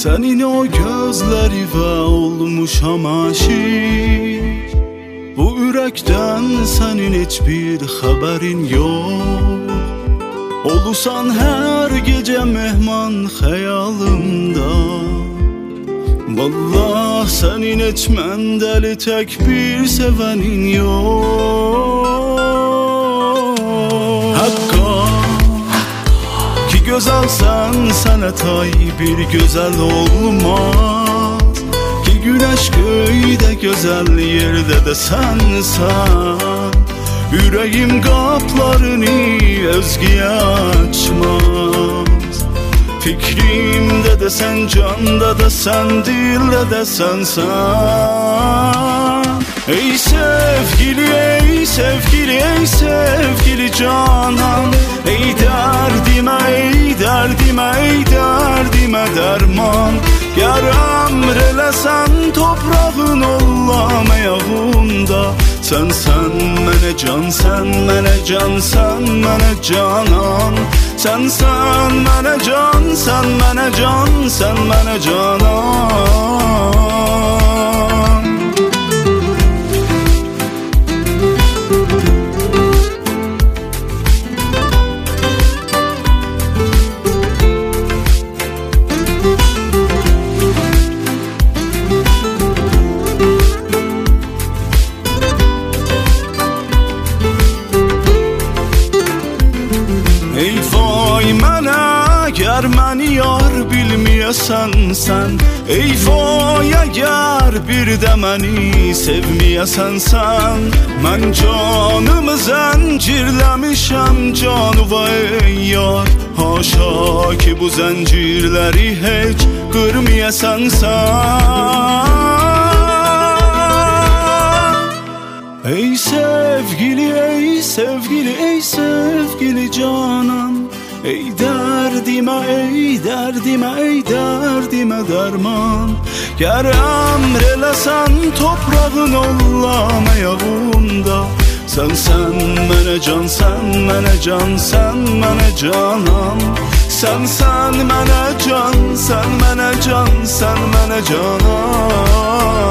Senin o gözleri ve olmuşam aşık. Bu ürəkdən senin hiçbir haberin yok. Olusan her gece mehman hayalımda. Vallah senin hiç məndəli tek bir sevenin yok. Hakka ki güzelsen sana tay bir güzel olmaz. Ki güneş göyde güzel yerde de sensen. Yüreğim qaplarını özgüye açmaz. Fikrimde de sen, canda da sen, dilde de sen. Ey sevgili, ey sevgili, ey sevgili canan. Ey derdime, ey derdime, ey derdime derman. Gər əmr eləsən toprağın ollam ayağında. Sen mənə can, sen mənə can, sen mənə canan. Sen mənə can, sen mənə can, sen mənə canan. Ey vay mənə, gər məni yar bilməyəsən sən. Ey vay əgər bir də məni sevməyəsən sən. Mən canımı zəncirləmişəm canıva ey yar. Haşa ki bu zəncirləri heç qırməyəsən sən. Ey sevgili, ey sevgili, ey sevgili canan. Ey derdime, ey derdime, ey derdime derman. Gər əmr eləsən toprağın ollam ayağında. Sen mənə can, sen mənə can, sen mənə canan. Sen mənə can, sen mənə can, sen mənə canan.